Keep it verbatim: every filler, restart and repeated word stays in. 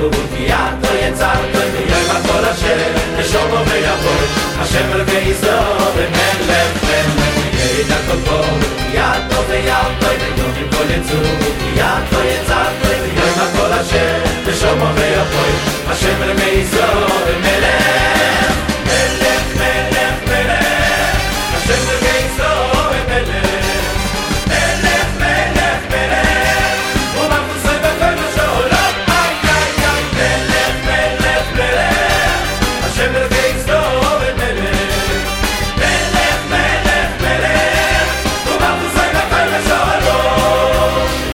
כי את לא יצרת ויום הכל אשר נשומו ויבוא השם אלוקי ישראל ומלך מלך ויהי דרכו פה כי את לא וירת ויום הכל יצאו כי את לא יצרת ויום הכל אשר נשומו ויבוא השם אלוקי ישראל ומלך